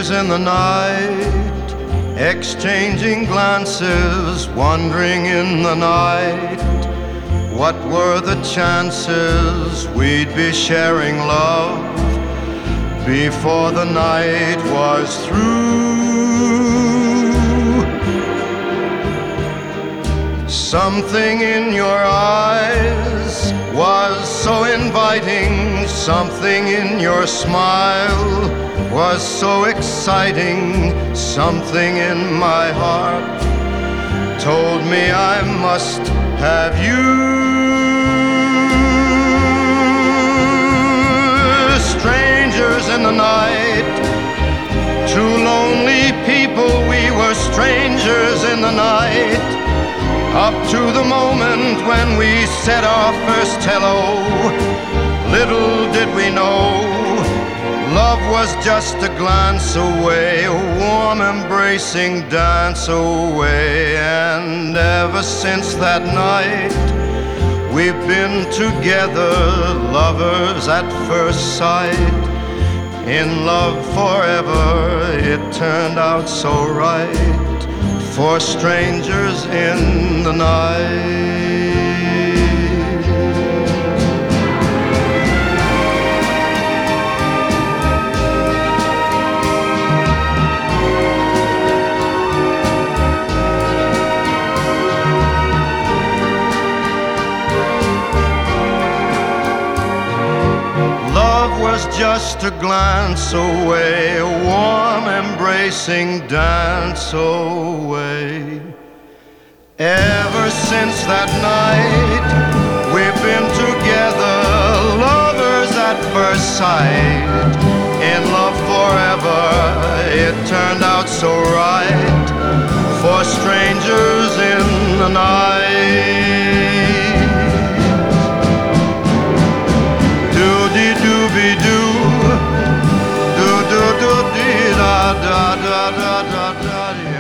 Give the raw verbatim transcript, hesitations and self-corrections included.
Strangers in the night, exchanging glances, wandering in the night. What were the chances we'd be sharing love before the night was through? Something in your eyes was so inviting, something in your smile was so exciting, something in my heart told me I must have you. Strangers in the night, two lonely people, we were strangers in the night, up to the moment when we said our first hello. Little did we know, love was just a glance away, a warm embracing dance away. And ever since that night, we've been together, lovers at first sight, in love forever. It turned out so right for strangers in the night. Love was just a glance away, a warm embracing dance away. Ever since that night, we've been together, lovers at first sight, in love forever. It turned out so right for strangers in the night. Do-de-doo-be-doo, do-do-do-dee-da-da-da-da-da-da-dee.